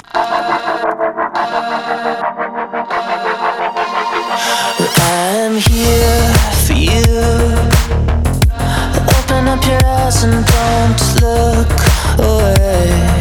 I'm here for you. Open up your eyes and don't look away.